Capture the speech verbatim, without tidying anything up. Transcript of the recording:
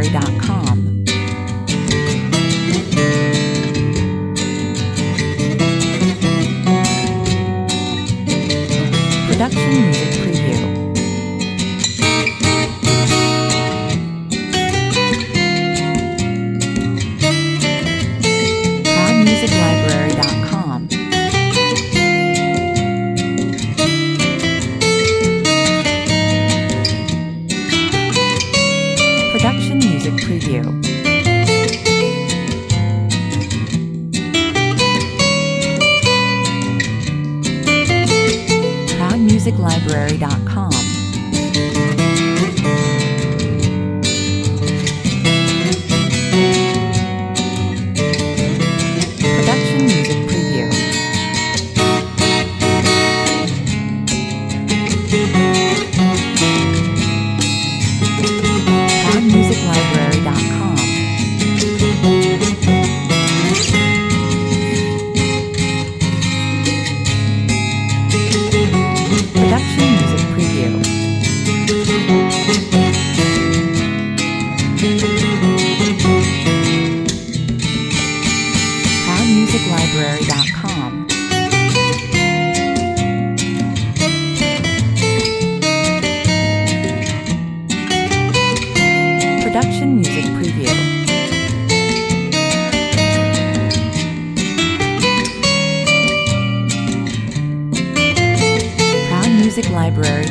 Library dot com. Production Music Preview. Proud Music Library dot com. Production Music Preview. Proud Music Library dot com. Production Music Preview. Proud Music Library dot com. Production Music Preview. Proud Music Library dot com. Production Music Preview. Proud Music Library